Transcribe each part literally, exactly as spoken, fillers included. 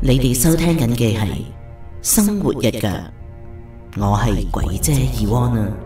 你哋收聽緊嘅係生活日腳，我係鬼姐二汪啊！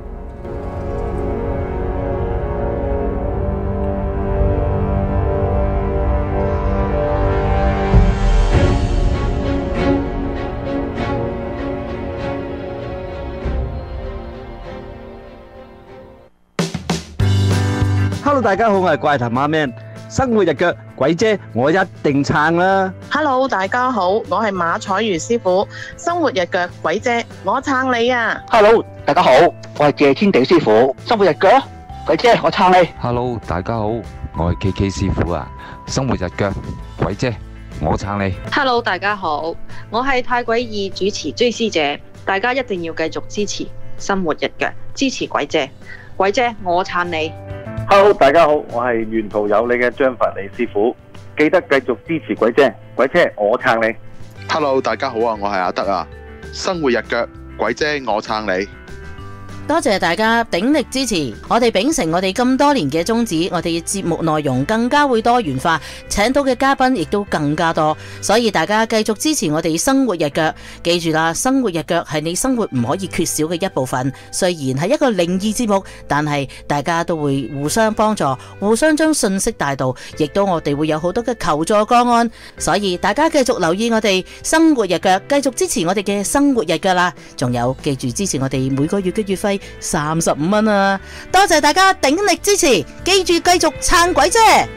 Hello， 大家好，我係怪談阿 Man， 生活日腳，鬼姐我一定撐啦。 Hello， 大家好，我係馬彩如師傅，生活日腳，鬼姐我撐你啊。 Hello， 大家好，我係謝天地師傅，生活日腳，鬼姐我撐你。 Hello， 大家好，我係 K K 師傅啊，生活日腳，鬼姐我撐你。 Hello， 大家好，我係太詭異主持追思姐，大家一定要繼續支持生活日腳，支持鬼姐，鬼姐我撐你。 Hello， 大家好，我係沿途有你嘅張佛利師傅，記得繼續支持鬼姐，鬼姐我撐你。 Hello， 大家好啊，我係阿德啊，生活日腳，鬼姐我撐你。 多謝大家鼎力支持，我哋秉承我哋咁多年嘅宗旨，我哋嘅節目內容更加會多元化，請到嘅嘉賓亦都更加多，所以大家繼續支持我哋生活日腳。記住啦，生活日腳係你生活唔可以缺少嘅一部分。雖然係一個靈異節目，但係大家都會互相幫助，互相將信息帶到，亦都我哋會有好多嘅求助個案。所以大家繼續留意我哋生活日腳，繼續支持我哋嘅生活日腳啦。仲有記住支持我哋每個月嘅月費三十五蚊啊！多謝大家鼎力支持，記住繼續撐鬼姐。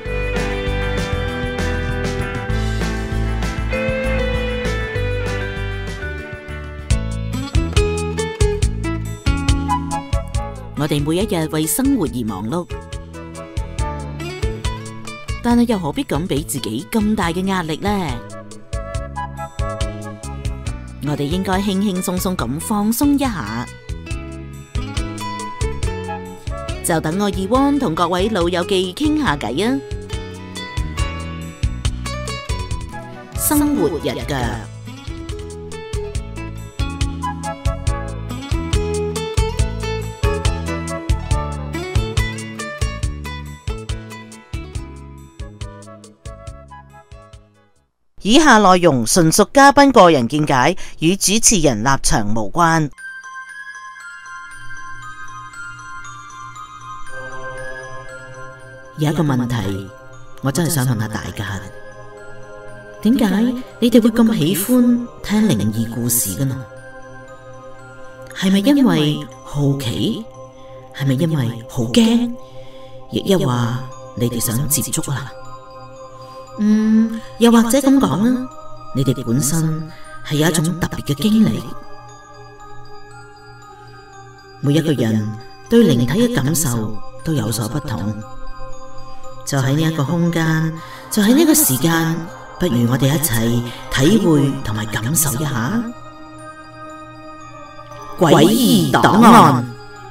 我哋每一日為生活而忙碌，但係又何必咁俾自己咁大嘅壓力呢？我哋應該輕輕鬆鬆咁放鬆一下。就等我二汪同各位老友記傾下偈啊！生活日腳，以下內容純屬嘉賓個人見解，與主持人立場無關。有一個問題，我真係想問下大家，點解你哋會咁喜歡聽靈異故事㗎呢？係咪因為好奇？係咪因為好驚？亦一話你哋想接觸啊？嗯，又或者咁講啦，你哋本身係有一種特別嘅經歷。每一個人對靈體嘅感受都有所不同。就喺呢一個空間，就喺呢個時間，不如我哋一齊體會同埋感受一下詭異檔案。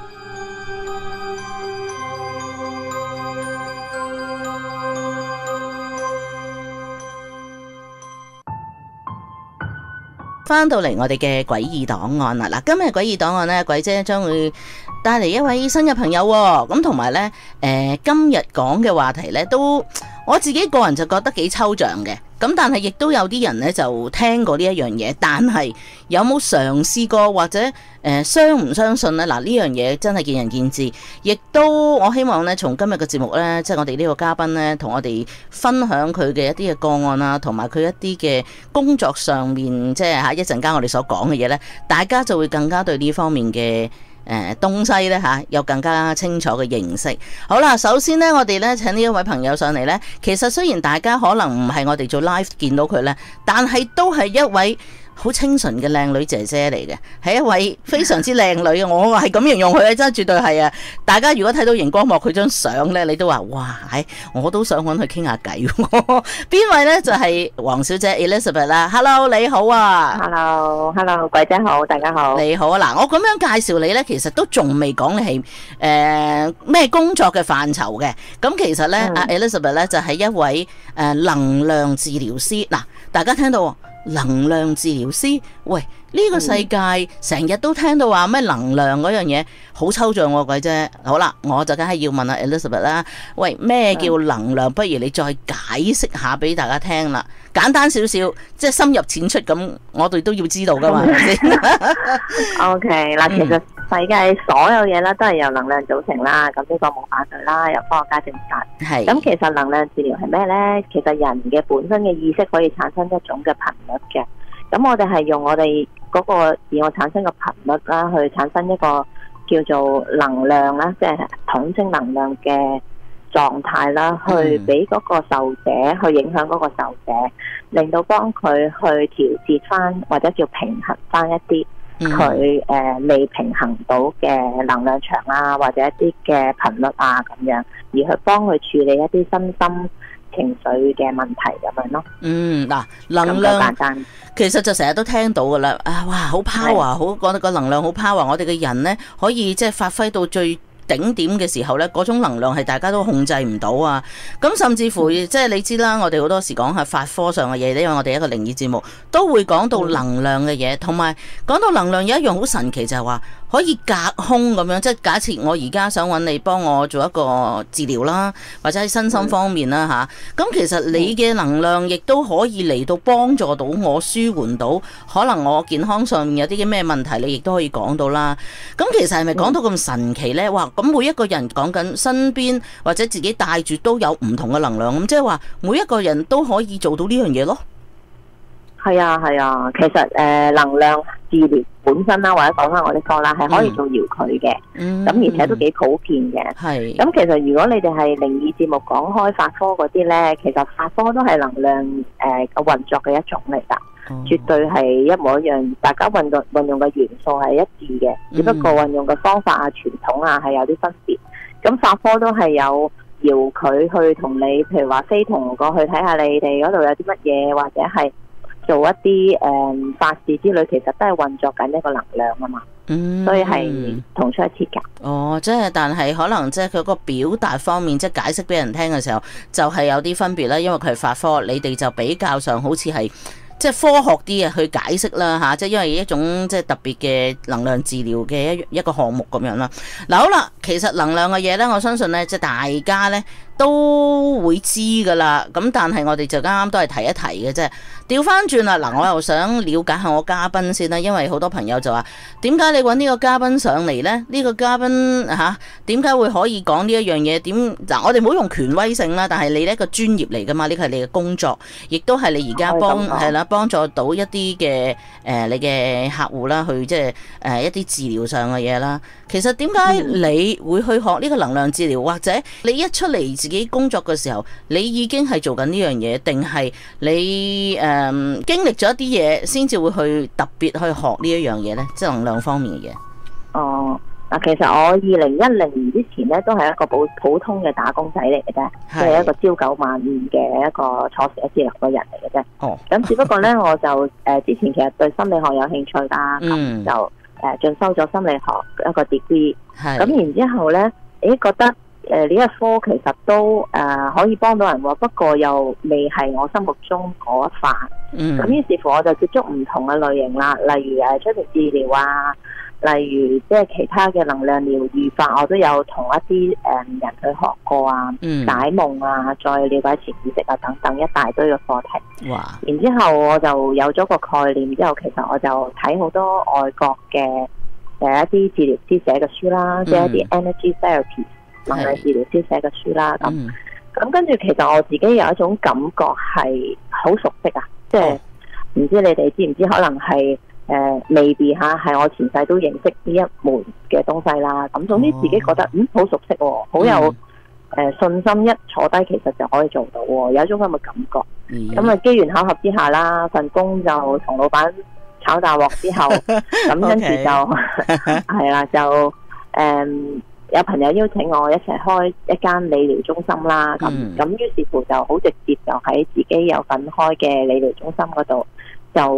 翻到嚟我哋嘅詭異檔案啦，嗱，今日詭異檔案呢，鬼姐將會帶嚟一位新嘅朋友，咁同埋呢，誒、呃，今日講嘅話題呢，都我自己個人就覺得幾抽象嘅，咁但係亦都有啲人呢就聽過呢一樣嘢，但係有冇嘗試過或者誒、呃、相唔相信呢？嗱，呢樣嘢真係見仁見智，亦都我希望呢，從今日嘅節目呢，即係我哋呢個嘉賓呢，同我哋分享佢嘅一啲嘅個案啊，同埋佢一啲嘅工作上面，即係吓一陣間我哋所講嘅嘢呢，大家就會更加對呢方面嘅誒、呃、東西咧嚇有更加清楚嘅認識。好啦，首先呢，我哋咧請呢一位朋友上嚟呢，其實雖然大家可能唔係我哋做 live 見到佢呢，但係都係一位好清純嘅靚女姐姐嚟嘅，係一位非常之靚女嘅，我係咁形容佢咧，真係絕對係啊！大家如果睇到熒光幕佢張相咧，你都話哇，我都想揾佢傾下偈。邊位咧就係、是、黃小姐 Elizabeth 啦 ，Hello 你好啊 ，Hello Hello 鬼姐好，大家好， 你好啊！嗱，我咁樣介紹你咧，其實都仲未講你係誒咩工作嘅範疇嘅。咁其實咧，阿、嗯、Elizabeth 咧就係、是、一位誒、呃、能量治療師。嗱，大家聽到能量治療師，喂，呢、這個世界成日都聽到話咩能量嗰樣嘢，好抽象喎，鬼姐。好啦，我就梗係要問阿 Elizabeth 啦。喂，咩叫能量？不如你再解釋下俾大家聽啦，簡單少少，即係深入淺出咁，我哋都要知道噶嘛，係咪先 ？OK， 嗱，其實世界所有嘢咧都係由能量組成啦，咁呢個冇反對啦，由科學家證實。係。咁其實能量治療係咩咧？其實人嘅本身嘅意識可以產生一種嘅頻率嘅，咁我哋係用我哋嗰個自我產生嘅頻率啦，去產生一個叫做能量啦，即係統稱能量嘅狀態啦，去俾嗰個受者去影響嗰個受者，令到幫佢去調節翻或者叫平衡翻一啲佢誒未平衡到嘅能量場啊，或者一啲嘅頻率啊咁樣，而去幫佢處理一啲身心情緒嘅問題咁樣咯。嗯，嗱，能量其實就成日都聽到噶啦，啊哇，好 power， 好講得個能量好 power， 我哋嘅人呢，可以即係發揮到最頂點嘅時候呢，嗰種能量係大家都控制唔到啊！咁甚至乎即係你知啦，我哋好多時講係法科上嘅嘢，因為我哋一個靈異節目都會講到能量嘅嘢，同埋講到能量有一樣好神奇就係話可以隔空咁樣，即係假設我而家想揾你幫我做一個治療啦，或者喺身心方面啦吓，咁其實你嘅能量亦都可以嚟到幫助到我舒緩到可能我健康上面有啲嘅咩問題，你亦都可以講到啦。咁其實係咪講到咁神奇呢？哇！咁每一個人講緊身邊或者自己帶住都有唔同嘅能量，咁即係話每一個人都可以做到呢樣嘢咯。係啊係啊，其實誒、呃、能量治療本身啦，或者講翻我啲科啦，係可以做遙距嘅，咁、嗯、而且都幾普遍嘅。係、嗯。咁其實如果你哋係靈異節目講開法科嗰啲咧，其實法科都係能量誒個運作嘅一種嚟㗎。絕對係一模一樣，大家運動運用嘅元素係一致嘅，只不過運用嘅方法啊、傳統啊係有啲分別。咁法科都係有搖佢去同你，譬如話飛同過去睇下你哋嗰度有啲乜嘢，或者係做一啲誒、嗯、法事之類，其實都係運作緊一個能量啊嘛。嗯，所以係同出一轍㗎。哦，即係但係可能即係佢個表達方面，即係解釋俾人聽嘅時候，就係、是、有啲分別啦。因為佢係法科，你哋就比較上好似係。即係科學啲啊，去解釋啦嚇，即係因為一種即係特別嘅能量治療嘅一一個項目咁樣啦。嗱好啦，其實能量嘅嘢咧，我相信咧，即係大家咧都會知噶啦。咁但係我哋就啱啱都係提一提嘅啫。調翻轉啦，嗱我又想了解下我嘉賓先啦，因為好多朋友就話點解你揾呢個嘉賓上嚟咧？呢、呢個嘉賓嚇點解會可以講呢一樣嘢？點嗱我哋唔好用權威性啦，但係你呢個專業嚟噶嘛，呢個係你嘅工作，亦都係你而家幫係啦。幫助到一啲嘅誒你嘅客戶啦，去即係誒一啲治療上嘅嘢啦。其實點解你會去學呢個能量治療，或者你一出嚟自己工作嘅時候，你已經係做緊呢樣嘢，定係你誒、嗯、經歷咗一啲嘢先至會去特別去學呢一樣嘢咧？即係能量方面嘅嘢。哦。嗱，其實我二零一零年之前咧，都係一個普普通嘅打工仔嚟嘅啫，即係一個朝九晚五嘅一個坐寫字樓嘅人嚟嘅啫。哦，咁只不過咧，我就誒、呃、之前其實對心理學有興趣啦，咁、嗯、就誒進、呃、修咗心理學一個 degree。係。咁然之後咧，誒覺得誒呢、呃、一科其實都誒、呃、可以幫到人喎，不過又未係我心目中嗰一範。嗯。咁於是乎我就接觸唔同嘅類型啦，例如誒催眠治療啊。例如即係其他嘅能量療愈法，我都有同一啲誒人去學過啊，嗯、解夢啊，再了解潛意識啊等等一大堆嘅課題。哇！然之後我就有咗個概念之後，其實我就睇好多外國嘅誒一啲治療師寫嘅書啦，嗯、即係一啲 energy therapy 能量治療師寫嘅書啦。咁咁跟住，其實我自己有一種感覺係好熟悉啊，即係唔知你哋知唔知？可能係。誒、呃，未必吓，係我前世都認識呢一門嘅東西啦。咁總之自己覺得嗯好熟悉、哦，好有誒、呃、信心，一坐低其實就可以做到、哦，有一種咁嘅感覺。咁啊機緣巧合之下啦，份工就同老闆炒大鑊之後，咁跟住就係啦，就誒、呃、有朋友邀請我一齊開一間理療中心啦。咁咁於是乎就好直接就喺自己有份開嘅理療中心嗰度就。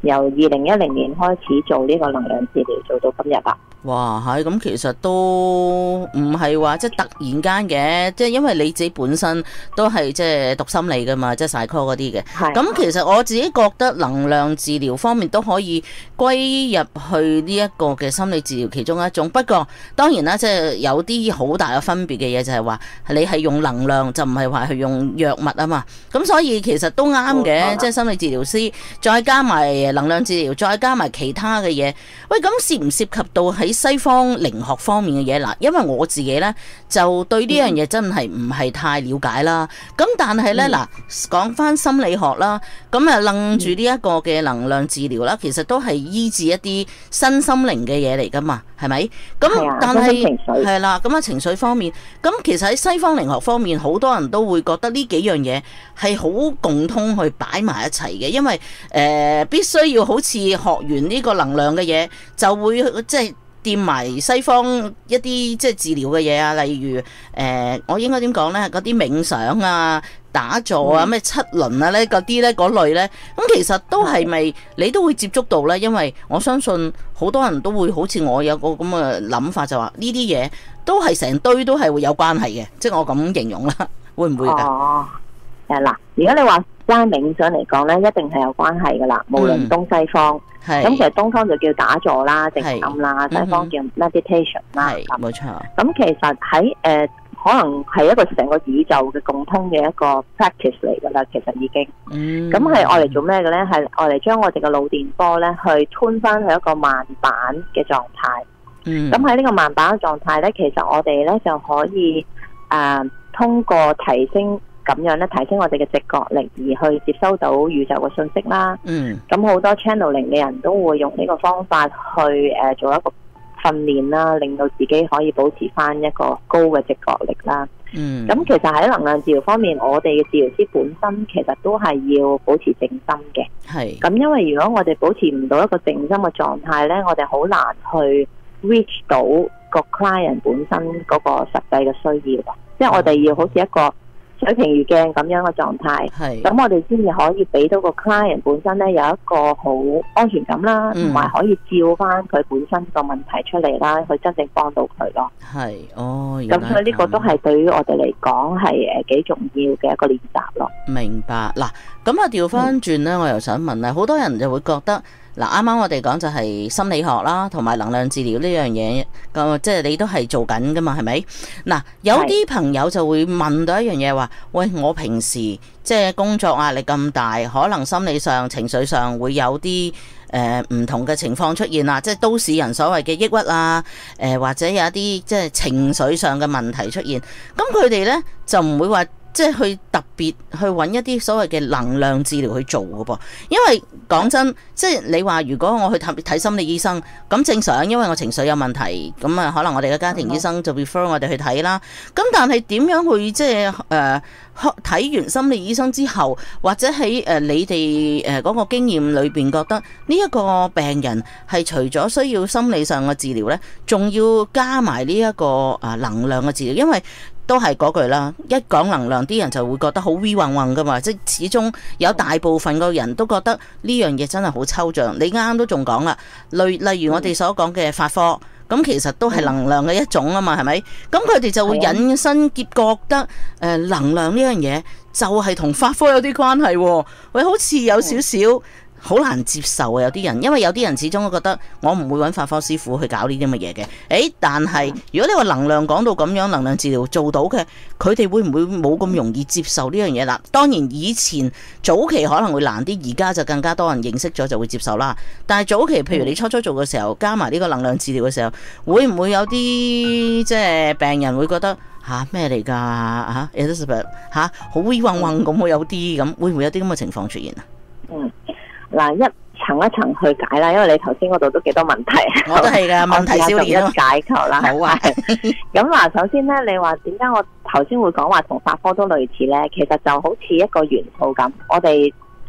由二零一零年開始做呢個能量治療，做到今日啦。 哇，係咁，其實都唔係話即係突然間嘅，即係因為你自己本身都係即係讀心理噶嘛，即係 psycho 嗰啲嘅。咁其實我自己覺得能量治療方面都可以歸入去呢一個嘅心理治療其中一種。不過當然啦，即係有啲好大嘅分別嘅嘢就係話你係用能量，就唔係話係用藥物啊嘛。咁所以其實都啱嘅，即係心理治療師再加埋能量治療，再加埋其他嘅嘢。喂，咁涉唔涉及到喺西方靈學方面嘅嘢嗱？因為我自己咧就對呢樣嘢真係唔係太了解啦。咁但係咧嗱，講翻心理學啦，咁啊楞住呢一個嘅能量治療啦，其實都係醫治一啲身心靈嘅嘢嚟噶嘛，係咪？咁但係係啦，咁啊情緒方面，咁其實喺西方靈學方面，好多人都會覺得呢幾樣嘢係好共通去擺埋一齊嘅，因為誒、呃、必須要好似學完呢個能量嘅嘢，就會即係掂埋西方一啲即係治療嘅嘢啊，例如誒、呃、我應該點講咧？嗰啲冥想啊、打坐啊、咩七輪啊咧嗰啲咧嗰類咧，咁其實都係咪你都會接觸到咧？因為我相信好多人都會好似我有個咁嘅諗法，就話呢啲嘢都係成堆都係會有關係嘅，即係我咁形容啦，會唔會㗎？ 哦，誒嗱，如果你話齋冥想嚟講咧，一定係有關係噶啦，無論東西方。咁、嗯、其實東方就叫打坐啦、靜心啦，西方叫 meditation 啦。 係冇錯。 咁其實喺誒、呃、可能係一個成個宇宙嘅共通嘅一個 practice 嚟噶啦，其實已經。嗯。咁係愛嚟做咩嘅咧？係愛嚟將我哋嘅腦電波咧去吞翻去一個慢板嘅狀態。嗯。咁喺呢個慢板嘅狀態咧，其實我哋咧就可以誒、呃、通過提升。咁樣咧，提升我哋嘅直覺力，而去接收到宇宙嘅信息啦。嗯。咁好多 channeling 嘅人都會用呢個方法去誒、呃、做一個訓練啦，令到自己可以保持翻一個高嘅直覺力啦。嗯。咁其實喺能量治療方面，我哋嘅治療師本身其實都係要保持靜心嘅。係。咁因為如果我哋保持唔到一個靜心嘅狀態咧，我哋好難去 reach 到個 client 本身嗰個實際嘅需要。即係我哋要好似一個水平如鏡咁樣嘅狀態，咁我哋先至可以俾到個 client 本身咧有一個好安全感啦，同埋、嗯、可以照翻佢本身個問題出嚟啦，去真正幫到佢咯。係，哦，咁所以呢個都係對於我哋嚟講係誒幾重要嘅一個練習咯。明白嗱，咁啊調翻轉咧，我又想問啊，好多人就會覺得。嗱，啱啱我哋講就係心理學啦，同埋能量治療呢樣嘢，咁即係你都係做緊噶嘛，係咪？嗱，有啲朋友就會問到一樣嘢話，喂，我平時即係工作壓力咁大，可能心理上、情緒上會有啲誒唔同嘅情況出現啦，即係都市人所謂嘅抑鬱啊，誒、呃、或者有一啲即係情緒上嘅問題出現，咁佢哋呢就唔會話。即係去特別去揾一啲所謂嘅能量治療去做嘅噃，因為講真，即係你話如果我去睇睇心理醫生，咁正常，因為我情緒有問題，咁啊可能我哋嘅家庭醫生就 refer 我哋去睇啦。咁但係點樣去即係誒睇完心理醫生之後，或者喺誒你哋誒嗰個經驗裏邊覺得呢一個病人係除咗需要心理上嘅治療呢，仲要加埋呢一個啊能量嘅治療，因為都係嗰句啦，一講能量啲人就會覺得好 V 暈暈噶嘛，即係始終有大部分個人都覺得呢樣嘢真係好抽象。你啱啱都仲講啦，例例如我哋所講嘅法科，咁其實都係能量嘅一種啊嘛，係咪？咁佢哋就會引申結覺得誒能量呢樣嘢就係同法科有啲關係喎，喂，好似有少少。好難接受啊！有啲人，因為有啲人始終都覺得我唔會揾法科師傅去搞呢啲咁嘅嘢嘅。誒，但係如果你話能量講到咁樣，能量治療做到嘅，佢哋會唔會冇咁容易接受呢樣嘢啦？當然以前早期可能會難啲，而家就更加多人認識咗就會接受啦。但係早期，譬如你初初做嘅時候，加埋呢個能量治療嘅時候，會唔會有啲即係病人會覺得吓咩嚟㗎嚇 Elizabeth 嚇好暈暈咁，會有啲咁，會唔會有啲咁嘅情況出現啊？嗯。嗱，一層一層去解啦，因為你頭先嗰度都幾多問題，我都係噶問題少年一解構啦。好啊，咁嗱，首先咧，你話點解我頭先會講話同法科都類似咧？其實就好似一個元素咁，我哋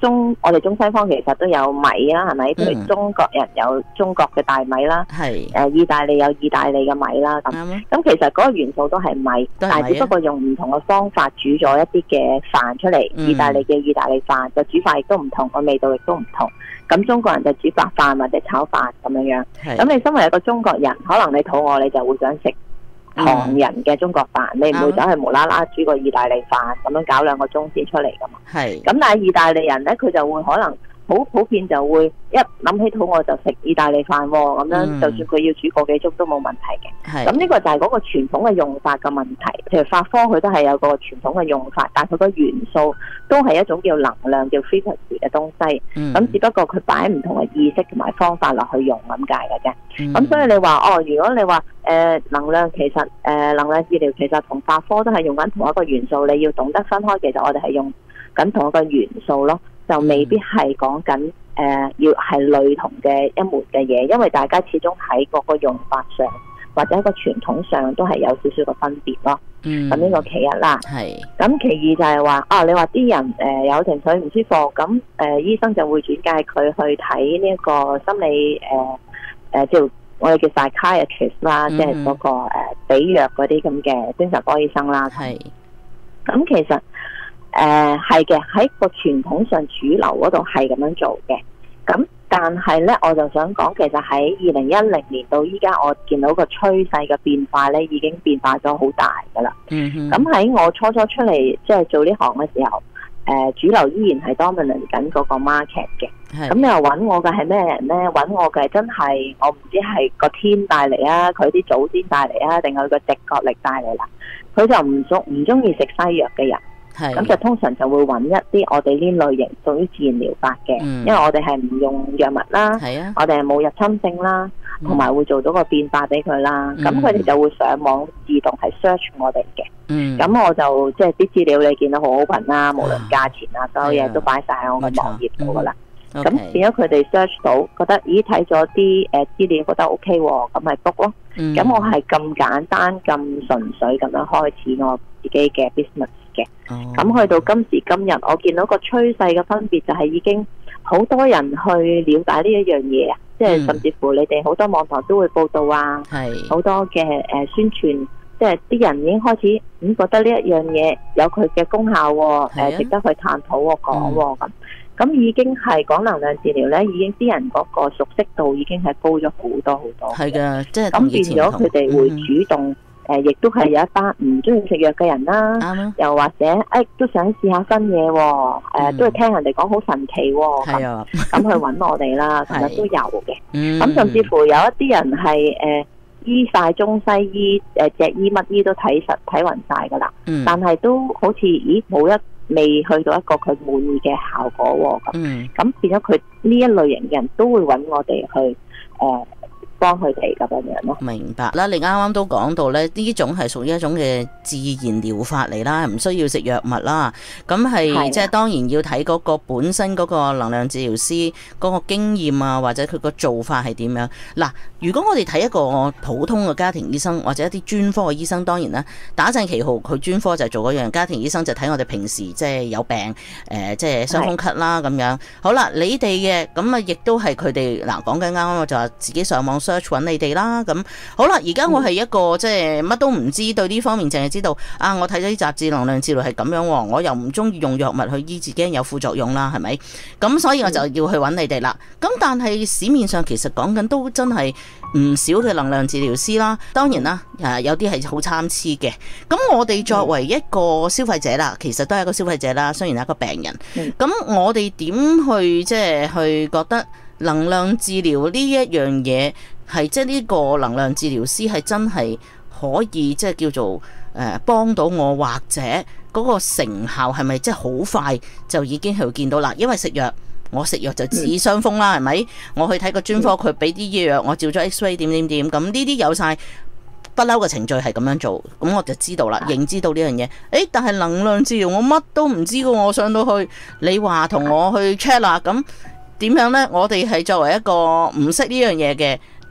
中我哋中西方其實都有米啦，係咪？譬如中國人有中國嘅大米啦， 係誒意大利有意大利嘅米啦，咁咁其實嗰個元素都係米，但係只不過用唔同嘅方法煮咗一啲嘅飯出嚟，意大利嘅意大利飯就煮法亦都唔同，個味道亦都唔同。咁中國人就煮白飯或者炒飯咁樣樣。咁你身為一個中國人，可能你肚餓你就會想食唐人嘅中國飯，嗯、你唔會走去無啦啦煮個意大利飯咁樣搞兩個鐘先出嚟噶嘛。係。咁但係意大利人咧，佢就會可能好普遍就會一諗起肚餓就食意大利飯喎，咁樣、嗯、就算佢要煮個幾鐘都冇問題嘅。係。咁呢個就係嗰個傳統嘅用法嘅問題。譬如法科佢都係有個傳統嘅用法，但係佢個元素都係一種叫能量叫 frequency 嘅東西。咁、嗯、只不過佢擺唔同嘅意識同埋方法落去用咁解嘅啫。咁、嗯、所以你話哦，如果你話誒、呃、能量其實誒、呃、能量治療其實同法科都係用緊同一個元素，你要懂得分開。其實我哋係用緊同一個元素咯。就未必係講緊誒要係類同嘅一門嘅嘢，因為大家始終喺嗰個用法上或者一個傳統上都係有少少嘅分別咯。嗯，咁呢個其一啦。係。咁其二就係話啊，你話啲人誒、呃、有情緒唔舒服，咁誒、呃、醫生就會轉介佢去睇呢一個心理誒誒即係我哋叫 psychiatrist 啦，即係嗰個誒俾藥嗰啲咁嘅精神科醫生啦。係。咁其實。誒係嘅，喺個傳統上主流嗰度係咁樣做嘅。咁但係咧，我就想講，其實喺二零一零年到依家，我見到個趨勢嘅變化咧，已經變化咗好大噶啦。嗯哼。咁喺我初初出嚟即係做呢行嘅時候，誒、呃、主流依然係 dominant 緊嗰個 market 嘅。係。咁你又揾我嘅係咩人咧？揾我嘅真係我唔知係個天帶嚟啊，佢啲祖先帶嚟啊，定係佢個直覺力帶嚟啦？佢就唔中唔中意食西藥嘅人。咁就通常就會揾一啲我哋呢類型屬於自然療法嘅，嗯、因為我哋係唔用藥物啦，啊、我哋係冇入侵性啦，同埋、嗯、會做到個變化俾佢啦。咁佢哋就會上網自動係 search 我哋嘅。咁、嗯、我就即係啲資料你見到好 open 啦，無論價錢啊，所有嘢都擺晒喺我嘅網頁度噶啦。咁、嗯、變咗佢哋 search 到，覺得咦睇咗啲誒資料覺得 OK 喎，咁咪 book 咯。咁、嗯、我係咁簡單咁純粹咁樣開始我自己嘅 business。嘅，咁去到今時今日，我見到個趨勢嘅分別就係已經好多人去了解呢一樣嘢啊，即係甚至乎你哋好多網台都會報道啊，好多嘅誒宣傳，即係啲人已經開始咁覺得呢一樣嘢有佢嘅功效喎，誒值得去探討喎講喎咁，咁已經係講能量治療咧，已經啲人嗰個熟悉度已經係高咗好多好多，係㗎，即係咁變咗佢哋會主動。誒，亦、呃、都係有一班唔中意食藥嘅人啦，嗯、又或者誒、哎、都想試下新嘢，誒、呃嗯、都係聽人哋講好神奇，咁咁去揾我哋啦，其實都有嘅。咁、嗯、甚至乎有一啲人係誒、呃、醫晒中西醫，誒隻醫乜醫都睇實睇勻晒噶啦，嗯、但係都好似咦冇一未去到一個佢滿意嘅效果咁，咁、嗯、變咗佢呢一類型嘅人都會揾我哋去誒。呃幫佢哋咁樣咯，明白啦。你啱啱都講到咧，呢種係屬於一種嘅自然療法嚟啦，唔需要食藥物啦。咁係即係當然要睇嗰個本身嗰個能量治療師嗰個經驗啊，或者佢個做法係點樣。嗱，如果我哋睇一個普通嘅家庭醫生或者一啲專科嘅醫生，當然啦，打正旗號佢專科就係做嗰樣，家庭醫生就睇我哋平時即係有病誒，即係傷風咳啦咁樣。好啦，你哋嘅咁啊，亦都係佢哋嗱講緊啱啱我就話自己上網 search 揾你哋啦，咁好啦。而家我係一個即係乜都唔知，對呢方面淨係知道啊，我睇咗啲雜誌，能量治療係咁樣，我又唔中意用藥物去醫自己，有副作用啦，係咪？咁所以我就要去揾你哋啦。咁但係市面上其實講緊都真係唔少嘅能量治療師啦。當然啦，誒有啲係好參差嘅。咁我哋作為一個消費者啦，其實都係一個消費者啦，雖然係一個病人。咁我哋點去即係去覺得能量治療呢一樣嘢？係即係呢個能量治療師係真係可以即係叫做誒幫到我，或者嗰個成效係咪即係好快就已經去見到啦？因為食藥，我食藥就治傷風啦，係咪？我去睇個專科，佢俾啲藥，我照咗 X-ray 點點點，咁呢啲有晒不嬲嘅程序係咁樣做，咁我就知道啦，認知到呢樣嘢。誒，但係能量治療我乜都唔知噶，我上到去你話同我去 check 啦，咁點樣呢？我哋係作為一個唔識呢樣嘢嘅。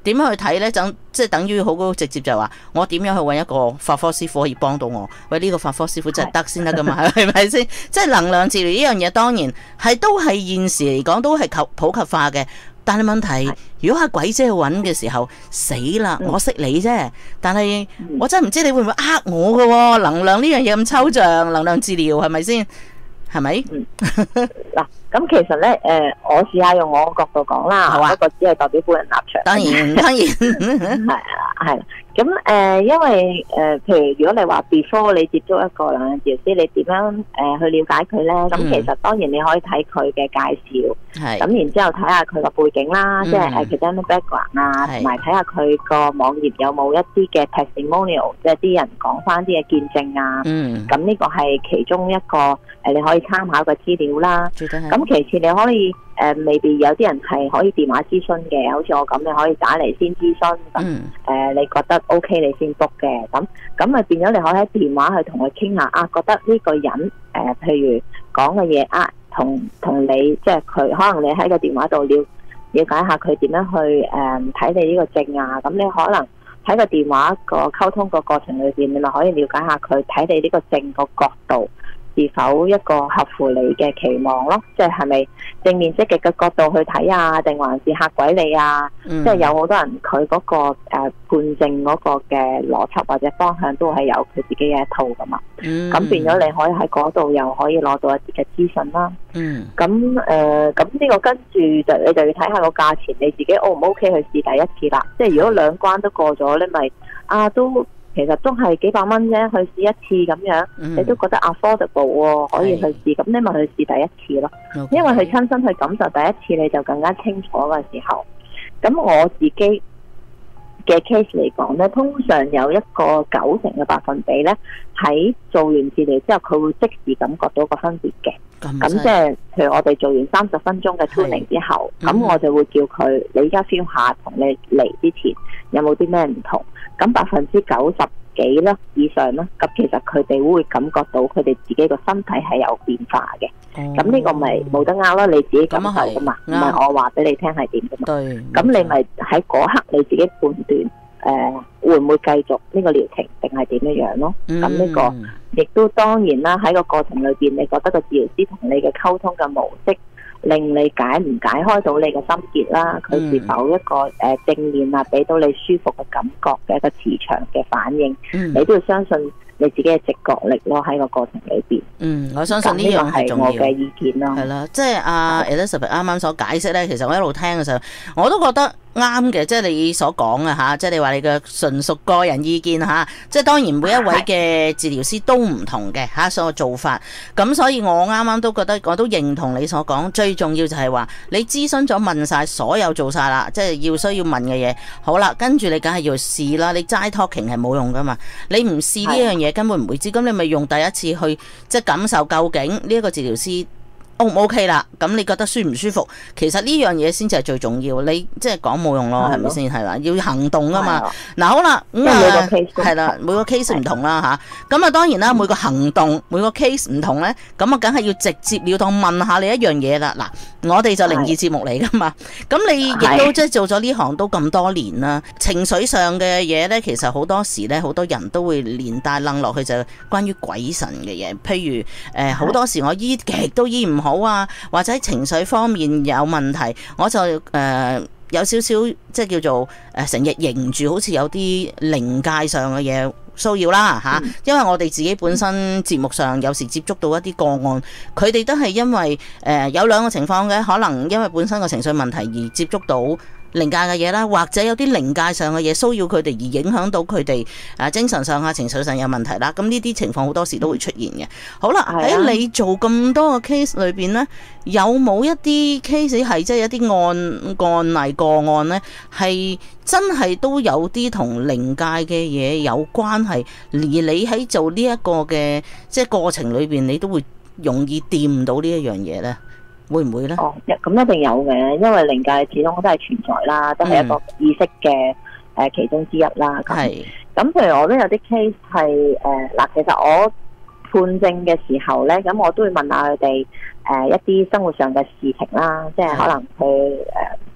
點樣去睇呢？就即係等於好直接就話，我點樣去揾一個法科師傅可以幫到我？喂，呢、這個法科師傅真係得先得噶嘛？係咪先？即係能量治療呢樣嘢，當然係都係現時嚟講都係及普及化嘅。但係問題，如果阿鬼姐去揾嘅時候，死啦！我識你啫，但係我真係唔知你會唔會呃我噶喎？能量呢樣嘢咁抽象，能量治療係咪先？係咪？ 嗱，咁其實咧，誒，我試下用我個角度講啦， 好啊， 不過只係代表本人立場。 當然，當然， 係啦，係啦。咁誒、呃，因為誒、呃，譬如如果你話 before 你接觸一個能量治療師，你點樣誒、呃、去了解佢咧？咁、嗯、其實當然你可以睇佢嘅介紹，係咁然之後睇下佢個背景啦，嗯、即係誒 academic background 啊，同埋睇下佢個網頁有冇一啲嘅 testimonial， 即係啲人講翻啲嘅見證啊。嗯。咁呢個係其中一個誒，你可以參考嘅資料啦。咁其次你可以。誒、呃，未必有啲人係可以電話諮詢嘅，好似我咁，你可以打嚟先諮詢。咁、嗯，誒、呃，你覺得 OK，你先 book 嘅。咁，咁咪變咗你可以喺電話去同佢傾下啊，覺得呢個人誒、呃，譬如講嘅嘢啊，同同你即係佢，可能你喺個電話度了了解下佢點樣去誒睇、呃、你呢個症啊。咁你可能喺個電話個溝通個過程裏邊，你咪可以了解下佢睇你呢個症個角度。是否一個合乎你嘅期望咯？即係係咪正面積極嘅角度去睇啊？定還是嚇鬼你啊？嗯、即係有好多人佢嗰、那個誒、呃、判證嗰個嘅邏輯或者方向都係有佢自己嘅一套噶嘛。咁、嗯、變咗你可以喺嗰度又可以攞到一啲嘅資訊啦。嗯。咁誒，咁呢個跟住就你就要睇下個價錢，你自己 O 唔 O K 去試第一次啦。即係如果兩關都過咗，你咪啊都。其實都係幾百蚊啫，去試一次咁樣，嗯、你都覺得 affordable 喎，可以去試，咁你咪去試第一次咯。Okay. 因為佢親身去感受第一次，你就更加清楚嘅時候。咁我自己嘅 case 嚟講咧，通常有一個九成嘅百分比咧，喺做完治療之後，佢會即時感覺到個分別嘅。咁即係譬如我哋做完三十分鐘嘅 tuning 之後，咁、嗯、我就會叫佢，你而家 feel 下同你嚟之前有冇啲咩唔同？咁百分之九十幾啦以上啦，咁其實佢哋會感覺到佢哋自己個身體係有變化嘅。咁呢、哦、個咪冇得拗啦，你自己感受噶嘛，唔係我話俾你聽係點噶嘛。咁你咪喺嗰刻你自己判斷，誒、呃、會唔會繼續呢個療程定係點樣樣咯？咁呢、嗯、個亦都當然啦，喺個過程裏邊，你覺得個治療師同你嘅溝通嘅模式，令你解唔解開到你嘅心結啦？佢是否一個誒正面啊，俾到你舒服嘅感覺嘅一個磁場嘅反應？嗯、你都要相信你自己嘅直覺力咯，喺個過程裏邊。嗯，我相信呢樣係我嘅意見咯。係啦，即係阿 Elizabeth 啱啱所解釋咧，其實我一路聽嘅時候，我都覺得啱嘅，即係你所講嘅嚇，即係你話你嘅純屬個人意見嚇，即係當然每一位嘅治療師都唔同嘅嚇，所有做法。咁所以我啱啱都覺得，我都認同你所講，最重要就係話你諮詢咗問晒所有做晒啦，即係要需要問嘅嘢。好啦，跟住你梗係要試啦，你齋 talking 係冇用噶嘛，你唔試呢樣嘢根本唔會知。咁你咪用第一次去即係感受究竟呢一個治療師O 唔 OK 啦？咁你覺得舒唔舒服？其實呢樣嘢先至係最重要。你即係講冇用咯，係咪先？係嘛，要行動噶嘛。嗱，好啦，咁啊係啦，每個 case 唔同啦吓。咁啊，當然啦，每個行動每個 case 唔同咧，咁啊，梗係要直接了當問下你一樣嘢啦。嗱，我哋就靈異節目嚟噶嘛。咁你亦都即係做咗呢行都咁多年啦，情緒上嘅嘢咧，其實好多時咧，好多人都會連帶楞落去就係關於鬼神嘅嘢。譬如誒，好多時我醫極都醫唔好啊，或者情緒方面有問題，我就誒、呃、有少少即係叫做誒成日認住，好似有啲靈界上嘅嘢騷擾啦嚇。嗯、因為我哋自己本身節目上有時接觸到一啲個案，佢哋都係因為誒、呃、有兩個情況嘅，可能因為本身個情緒問題而接觸到靈界嘅嘢啦，或者有啲靈界上嘅嘢騷擾佢哋，而影響到佢哋啊精神上啊情緒上有問題啦。咁呢啲情況好多時都會出現嘅。好啦，喺、啊、你做咁多個 case 裏邊呢，有冇一啲 case 係即係一啲案案例個案呢？係真係都有啲同靈界嘅嘢有關係，而你喺做呢一個嘅即係過程裏邊，你都會容易掂到呢一樣嘢呢？會唔會咧？哦，咁一定有嘅，因為靈界始終都係存在啦，都係一個意識嘅誒其中之一啦。係。咁譬如我都有啲 case 係誒嗱，其實我判證嘅時候咧，咁我都會問下佢哋誒一啲生活上嘅事情啦，即係可能佢誒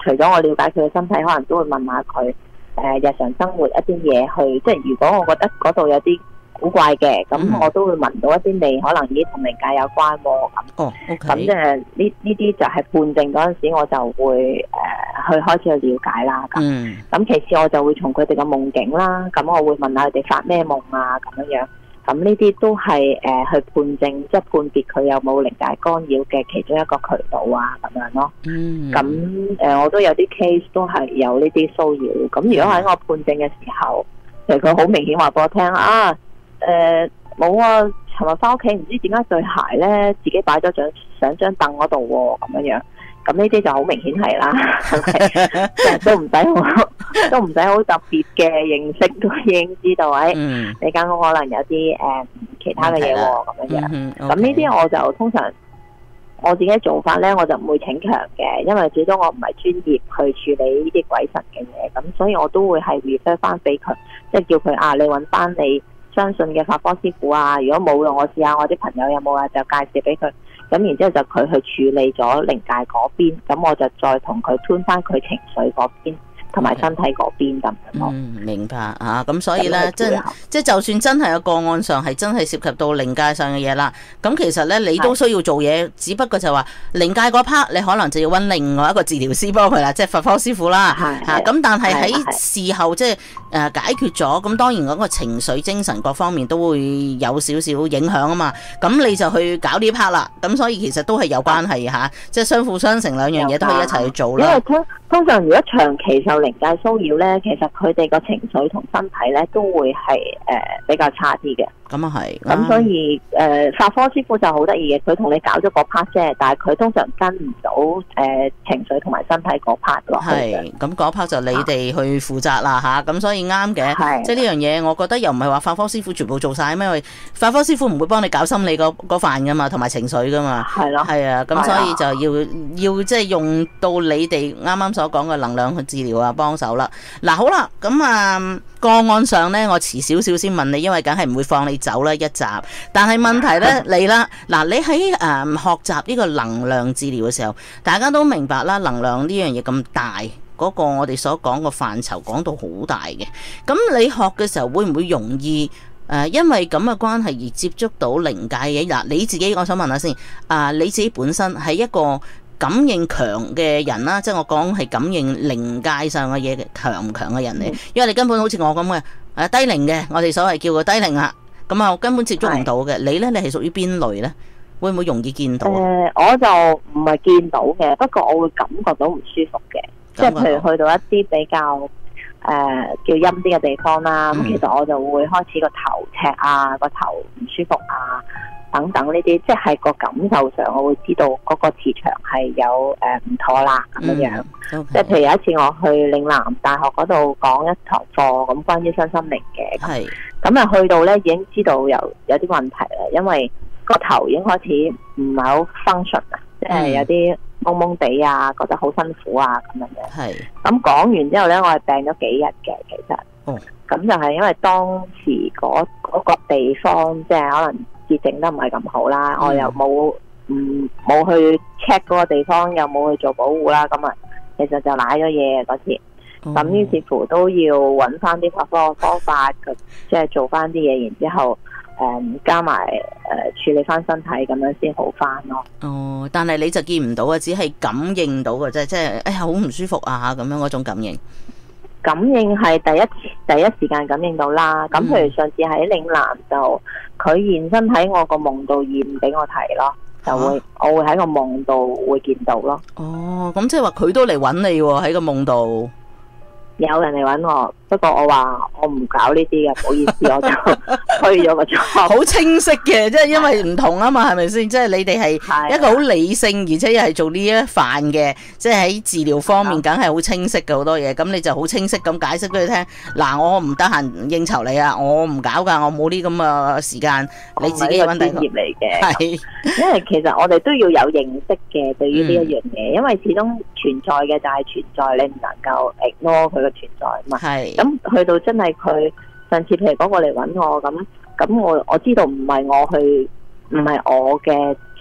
除咗我了解佢嘅身體，可能都會問下佢誒、呃、日常生活一啲嘢去，即係如果我覺得嗰度有啲古怪嘅，咁我都會聞到一啲味，可能已經同靈界有關喎。咁哦，OK。 咁即係呢呢啲就係判定嗰陣時，我就會誒、呃、去開始去了解啦。咁咁、嗯、其次我就會從佢哋嘅夢境啦，咁我會問下佢哋發咩夢啊咁樣樣。咁呢啲都係誒、呃、去判證，即係判別佢有冇靈界干擾嘅其中一個渠道啊咁樣咯。嗯。咁誒、呃、我都有啲 case 都係有呢啲騷擾。咁如果喺我判證嘅時候，其實佢好明顯話俾我聽啊。誒冇、呃、啊！尋日翻屋企唔知點解對鞋咧自己擺咗張上張凳嗰度喎，咁樣樣，咁呢啲就好明顯係啦，即係都唔使好，都唔使好特別嘅認識都已經知道，誒、嗯，你間屋可能有啲誒、呃、其他嘅嘢喎，咁樣樣。咁呢啲我就通常我自己做法咧，我就唔會逞強嘅，因為始終我唔係專業去處理呢啲鬼神嘅嘢，咁所以我都會係 refer 翻俾佢，即係叫佢啊，你揾翻你相信嘅法科師傅啊，如果冇用，我試下我啲朋友有冇啊，就介紹俾佢。咁然之後就佢去處理咗靈界嗰邊，咁我就再同佢吞翻佢情緒嗰邊同埋身體嗰邊咁樣咯。 嗯，明白啊。咁所以咧，即係即係就算真係有個案上係真係涉及到靈界上嘅嘢啦，咁其實咧你都需要做嘢，只不過就話靈界嗰 part 你可能就要揾另外一個治療師幫佢啦，即係法科師傅啦。係嚇。咁但係喺事後即係誒解決咗，咁當然嗰個情緒、精神各方面都會有少少影響啊嘛。咁你就去搞呢 part 啦。咁所以其實都係有關係嚇，即係相輔相成，兩樣嘢都可以一齊去做啦。 因為通通常如果長期受靈界騷擾咧，其實佢哋個情緒同身體咧都會係誒、呃、比較差啲嘅。咁啊係。咁所以誒、呃、法科師傅就好得意嘅，佢同你搞咗個 part 啫，但係佢通常跟唔到誒情緒同埋身體嗰 part 落去嘅。係。咁嗰 part 就你哋去負責啦嚇，咁、啊、所以啱嘅。係。即係呢樣嘢，我覺得又唔係話法科師傅全部做晒，因為法科師傅唔會幫你搞心理嗰嗰範噶嘛，同埋情緒噶嘛。係咯。係啊，咁所以就要要即係用到你哋啱啱所講嘅能量去治療啊，幫手啦。嗱好啦，咁啊個案上咧，我遲少少先問你，因為梗係唔會放你走啦一集。但係問題咧嚟啦，嗱你喺誒、呃、學習呢個能量治療嘅時候，大家都明白啦，能量呢樣嘢咁大，嗰、那個我哋所講個範疇講到好大嘅。咁你學嘅時候會唔會容易誒、呃？因為咁嘅關係而接觸到靈界嘅？嗱你自己，我想問下先，啊、呃、你自己本身係一個感應強嘅人啦，即係我講係感應靈界上嘅嘢強唔強嘅人嚟，因為你根本好似我咁嘅誒低靈嘅，我哋所謂叫佢低靈啦，咁啊我根本接觸唔到嘅。你咧，你係屬於邊類咧？會唔會容易見到？誒、呃，我就唔係見到嘅，不過我會感覺到唔舒服嘅，即係譬如去到一啲比較誒、呃、叫陰啲嘅地方啦，咁、嗯、其實我就會開始個頭赤啊，個頭唔舒服啊。等等呢啲，即係個感受上，我會知道嗰個磁場係有誒唔、呃、妥啦咁樣樣。嗯 okay. 即係譬如有一次我去嶺南大學嗰度講一堂課，咁關於身心靈嘅。係。咁啊去到咧已經知道有有啲問題啦，因為個頭已經開始唔係好 function 啊，即係有啲懵懵地啊，覺得好辛苦啊咁樣嘅。係。咁講完之後咧，我係病咗幾日嘅，其實。哦。咁就係因為當時嗰嗰個地方，即係可能節整得唔係咁好啦，嗯、我又冇唔冇去 check 嗰個地方，又冇去做保護啦，咁啊，其實就瀨咗嘢嗰次。咁、嗯、於是乎都要揾翻啲法科方法，即係做翻啲嘢，然之後誒、嗯、加埋誒、呃、處理翻身體，咁樣先好翻咯。哦， 但係你就見唔到啊，只係感應到嘅啫，即係哎呀好唔舒服啊咁樣嗰種感應。 感應係第一第一時間感應到啦，咁譬如上次喺嶺南就佢現身喺我個夢度現俾我睇咯，就會、啊、我會喺個夢度會見到咯。哦，咁即係話佢都嚟揾你喎，喺個夢度。有人嚟揾我，不過我話我唔搞呢啲嘅，唔好意思，我就推咗個錯。好清晰嘅，即係因為唔同啊嘛，係咪先？即係你哋係一個好理性，而且又係做呢一範嘅，即係喺治療方面，梗係好清晰嘅好多嘢。咁你就好清晰咁解釋俾佢聽。嗱，我唔得閒應酬你啊，我唔搞㗎，我冇呢咁嘅時間。你自己揾第二個專業嚟嘅。係，因為其實我哋都要有認識嘅，對於呢一樣嘢，因為始終存在嘅就係存在，你唔能夠 ignore 佢。存在嘛，係咁去到真係佢上次譬如嗰個嚟揾我咁，咁我我知道唔係我去，唔係我嘅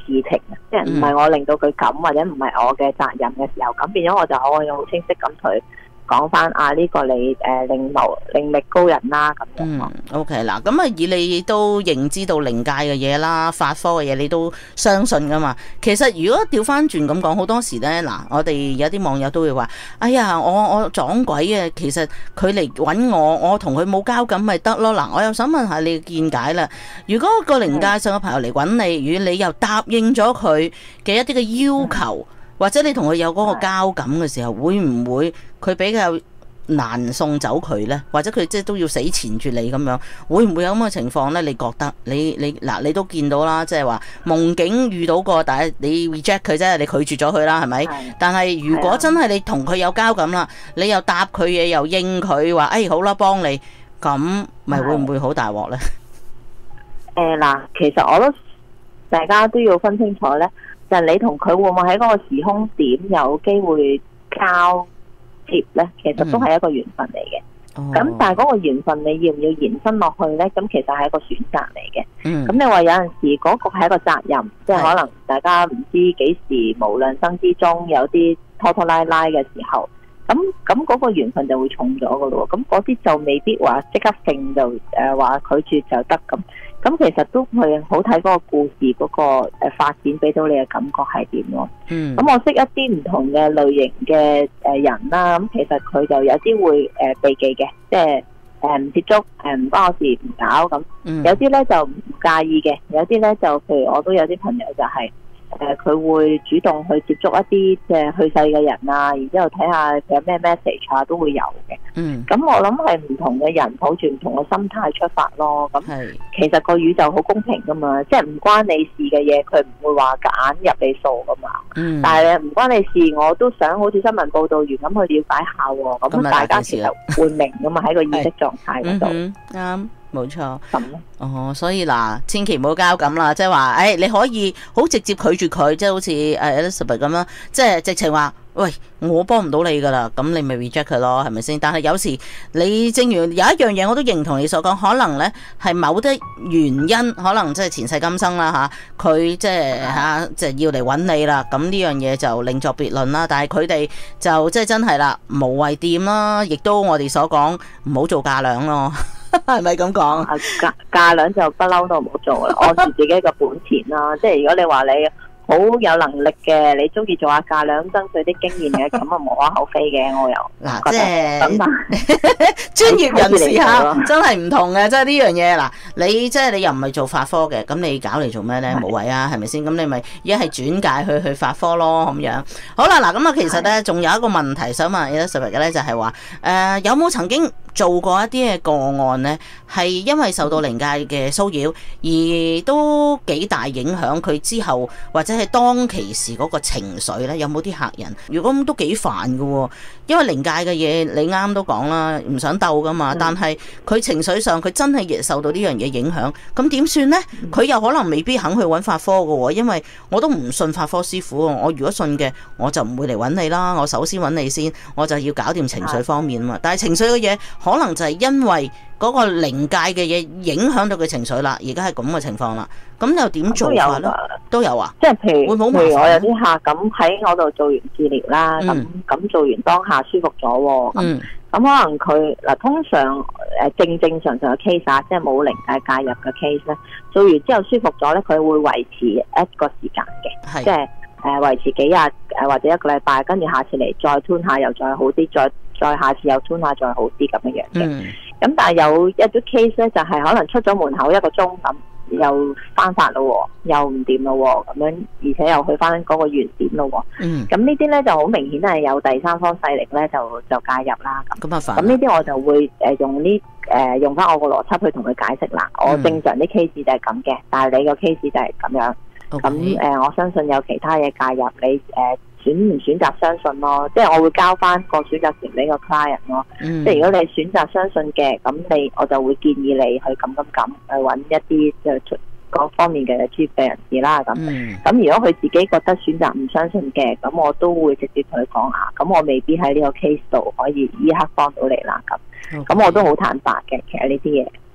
情，即係唔係我令到佢咁，或者唔係我嘅責任嘅時候，咁變咗我就可以好清晰咁佢講翻啊呢、這個你誒另謀另覓高人啦咁樣。 嗯 ，OK 嗱，咁啊以你都認知到靈界嘅嘢啦，法科嘅嘢你都相信噶嘛？其實如果調翻轉咁講，好多時咧嗱，我哋有啲網友都會話：哎呀，我我撞鬼啊！其實佢嚟揾我，我同佢冇交感咪得咯。嗱，我又想問下你嘅見解啦。如果個靈界上嘅朋友嚟揾你，如果你又答應咗佢嘅一啲嘅要求，或者你同佢有嗰個交感嘅時候，會唔會佢比較難送走佢呢？或者佢即係都要死纏住你咁樣，會唔會有咁嘅情況呢？你覺得你你嗱，你都見到啦，即係話夢境遇到過，但係你 reject 佢啫，你拒絕咗佢啦，係咪？但係如果真係你同佢有交感啦，你又答佢嘢，又應佢話，哎好啦，幫你，咁咪會唔會好大鑊呢？ 誒嗱，其實我都大家都要分清楚呢。就係你同佢會唔會喺嗰個時空點有機會交接呢？其實都係一個緣分嚟嘅。咁、嗯、但係嗰個緣分你要唔要延伸落去呢？咁其實係一個選擇嚟嘅。咁、嗯、你話有陣時嗰個係一個責任，即係可能大家唔知幾時無量生之中有啲拖拖拉拉嘅時候，咁咁嗰個緣分就會重咗噶咯。咁嗰啲就未必話即刻性就誒話拒絕就得咁。咁其實都係好睇嗰個故事嗰個誒發展俾到你嘅感覺係點咯。嗯。咁我識一啲唔同嘅類型嘅誒人啦，咁其實佢就有啲會誒避忌嘅，即係誒唔接觸，誒唔關我事唔搞咁。嗯。有啲咧就唔介意嘅，有啲咧就譬如我都有啲朋友就係誒佢會主動去接觸一啲即係去世嘅人啊，然之後睇下有咩 message 啊都會有嘅。嗯，咁我諗係唔同嘅人抱住唔同嘅心態出發咯。咁其實個宇宙好公平噶嘛，即係唔關你事嘅嘢，佢唔會話夾硬入你數噶嘛。嗯，但係唔關你事，我都想好似新聞報道員咁去了解下喎。咁大家其實會明噶嘛，喺個意識狀態嗰度。啱、嗯。冇錯，哦，所以嗱，千祈唔好交咁啦，即係話，誒，你可以好直接拒絕佢，即係好似誒 Elizabeth 咁啦，即係直情話，喂，我幫唔到你噶啦，咁你咪 reject 佢咯，係咪先？但係有時你正如有一樣嘢，我都認同你所講，可能咧係某啲原因，可能即係前世今生啦吓，佢即係吓，即係要嚟揾你啦，咁呢樣嘢就另作別論啦。但係佢哋就即係真係啦，無謂掂啦，亦都我哋所講唔好做嫁娘咯。係咪咁講？嫁嫁娘就不嬲都唔好做啦，按住自己嘅本錢啦。即係如果你話你好有能力嘅，你中意做下嫁娘，爭取啲經驗嘅，咁啊無可厚非嘅。我又嗱，即係專業人士吓，真係唔同嘅。即係呢樣嘢嗱，你即係你又唔係做法科嘅，咁你搞嚟做咩咧？無謂啊，係咪先？咁你咪一係轉介去去法科咯，咁樣。好啦，嗱，咁啊，其實咧仲有一個問題想問 Elizabeth 嘅咧，就係話誒，有冇曾經做過一啲嘅個案呢，係因為受到靈界嘅騷擾，而都幾大影響佢之後，或者係當其時嗰個情緒呢？有冇啲客人？如果咁都幾煩㗎喎，因為靈界嘅嘢你啱都講啦，唔想鬥噶嘛。但係佢情緒上佢真係亦受到呢樣嘢影響，咁點算呢？佢又可能未必肯去揾法科㗎喎，因為我都唔信法科師傅。我如果信嘅，我就唔會嚟揾你啦。我首先揾你先，我就要搞掂情緒方面啊嘛。但係情緒嘅嘢，可能就係因為嗰個靈界嘅嘢影響到佢情緒啦，而家係咁嘅情況啦。咁又點做法咧？都有啊，即係譬如，會唔會譬如我有啲客咁喺我度做完治療啦，咁咁、嗯、做完當下舒服咗喎，咁咁、嗯、可能佢嗱通常誒正正常常嘅 case 啊，即係冇靈界介入嘅 case 咧，做完之後舒服咗咧，佢會維持一個時間嘅，即係誒維持幾日誒或者一個禮拜，跟住下次嚟再吞下又再好啲，再再下次又吞下再好啲咁樣樣嘅。嗯咁但係有一啲 case 咧，就係可能出咗門口一個鐘咁，又翻發咯，又唔掂咯，咁樣而且又去翻嗰個原點咯。嗯。咁呢啲咧就好明顯係有第三方勢力咧，就就介入啦。咁咁啊煩。咁呢啲我就會誒用呢誒用翻我個邏輯去同佢解釋啦。我正常啲 case 就係咁嘅，但係你個 case 就係咁樣。咁誒、呃，我相信有其他嘢介入，你誒。呃選唔選擇相信咯，即係我會交翻個選擇權俾個 client 咯。嗯、即係如果你選擇相信嘅，咁你我就會建議你去咁咁咁去揾一啲即係出各方面嘅專業嘅人士啦。咁咁、嗯、如果佢自己覺得選擇唔相信嘅，咁我都會直接同佢講下。咁我未必喺呢個 case 度可以依刻幫到你啦。咁咁、嗯、我都好坦白嘅，其實呢啲嘢。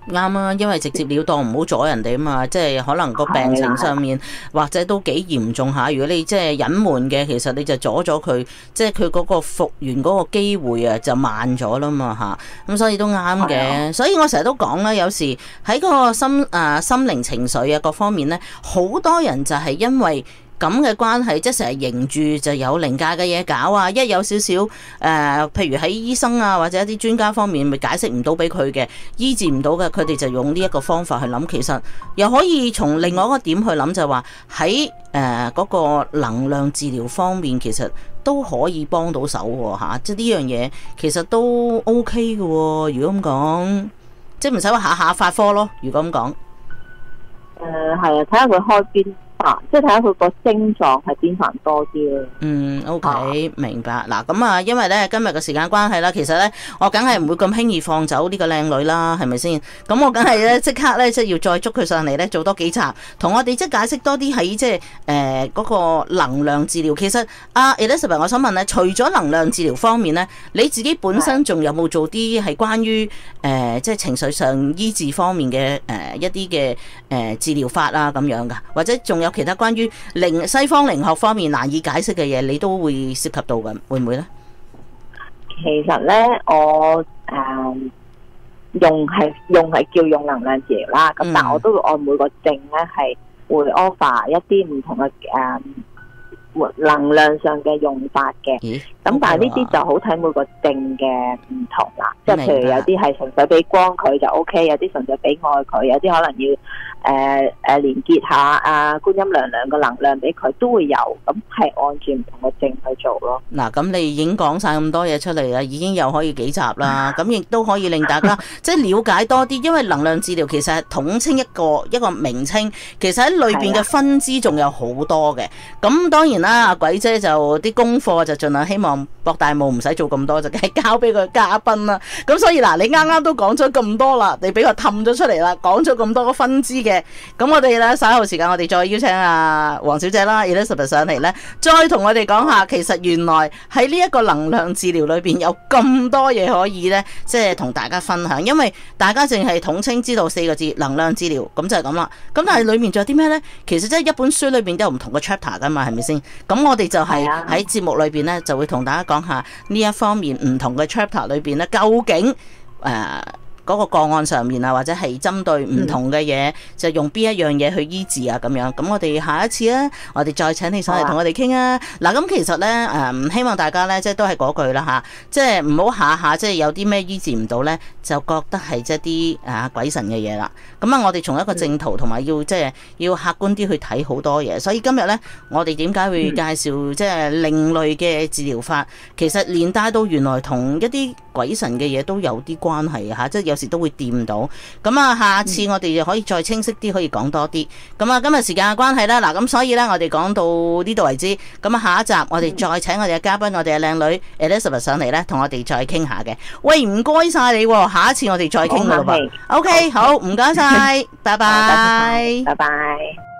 啱啊，因為直接了當唔好阻人哋啊嘛，即係可能個病情上面或者都幾嚴重下。如果你即係隱瞞嘅，其實你就阻咗佢，即係佢嗰個復原嗰個機會啊就慢咗啦嘛嚇。咁所以都啱嘅。所以我成日都講啦，有時喺嗰個心啊心靈情緒啊各方面咧，好多人就係因為咁嘅關係，即係成日認住就有靈界嘅嘢搞啊！一有少少誒，譬如喺醫生啊或者一啲專家方面，咪解釋唔到俾佢嘅，醫治唔到嘅，佢哋就用呢一個方法去諗。其實又可以從另外一個點去諗，就話喺誒嗰個能量治療方面，其實都可以幫到手喎嚇。即係呢樣嘢其實都 OK 嘅喎。如果咁講，即係唔使話下下發科咯。如果咁講， 誒係啊，睇下佢開邊。即係睇下佢個症狀係邊範多啲咯。 嗯 ，OK，啊，明白。嗱，咁啊，因為咧今日嘅時間關係啦，其實咧我梗係唔會咁輕易放走呢個靚女啦，係咪先？咁我梗係咧即刻咧即係要再捉佢上嚟咧做多幾集，同我哋即係解釋多啲喺即係誒嗰個能量治療。其實阿 Elizabeth，我想問咧，除咗能量治療方面咧，你自己本身仲有冇做啲係關於誒、呃、即係情緒上醫治方面嘅誒、呃、一啲嘅誒治療法啊咁樣噶，或者仲有其他關於靈西方靈學方面難以解釋嘅嘢，你都會涉及到嘅，會唔會咧？ 其實咧，我誒、呃、用係用係叫用能量治療啦，咁、嗯、但係我都會按每個症咧係會 offer 一啲唔同嘅誒、呃、能量上嘅用法嘅。咁但係呢啲就好睇每個症嘅唔同啦，即係譬如有啲係純粹俾光佢就 O K， 有啲純粹俾愛佢，有啲可能要。誒、呃、誒、呃，連結下啊，觀音娘娘嘅能量俾佢都會有，咁係按住唔同嘅症去做咯。 嗱，咁你已經講晒咁多嘢出嚟啦，已經又可以幾集啦，咁亦都可以令大家即係了解多啲，因為能量治療其實係統稱一個一個名稱，其實喺裏邊嘅分支仲有好多嘅。咁當然啦，阿鬼姐就啲功課就盡量希望博大霧唔使做咁多，就梗係交俾佢嘉賓啦。咁所以嗱，你啱啱都講咗咁多啦，你俾佢氹咗出嚟啦，講咗咁多個分支嘅。咁我哋咧稍後時間，我哋再邀請阿黃小姐啦 Elizabeth 上嚟咧，再同我哋講下，其實原來喺呢一個能量治療裏邊有咁多嘢可以咧，即係同大家分享。因為大家淨係統稱知道四個字能量治療，咁就係咁啦。咁但係裏面仲有啲咩咧？其實即係一本書裏邊都有唔同嘅 chapter 噶嘛，係咪先？咁我哋就係喺節目裏邊咧，就會同大家講下呢一方面唔同嘅 chapter 裏邊咧，究竟誒。呃嗰個個案上面啊，或者係針對唔同嘅嘢，嗯、就用邊一樣嘢去醫治啊咁樣。咁我哋下一次咧，我哋再請你上嚟同我哋傾啊。嗱，咁其實咧誒，唔希望大家咧，即係都係嗰句啦吓，即係唔好下下即係有啲咩醫治唔到咧，就覺得係即係啲啊鬼神嘅嘢啦。咁啊，我哋從一個正途同埋要即係要客觀啲去睇好多嘢。所以今日咧，我哋點解會介紹即係另類嘅治療法？其實連帶到原來同一啲鬼神嘅嘢都有啲關係吓，即係有時都會掂到。咁啊，下次我哋就可以再清晰啲，可以講多啲。咁啊，今日時間嘅關係啦，嗱，咁所以咧，我哋講到呢度為止。咁啊，下一集我哋再請我哋嘅嘉賓，我哋嘅靚女 Elizabeth 上嚟咧，同我哋再傾下嘅。喂，唔該晒你，下一次我哋再傾啦噃。OK，好，唔該晒，拜拜， 拜拜。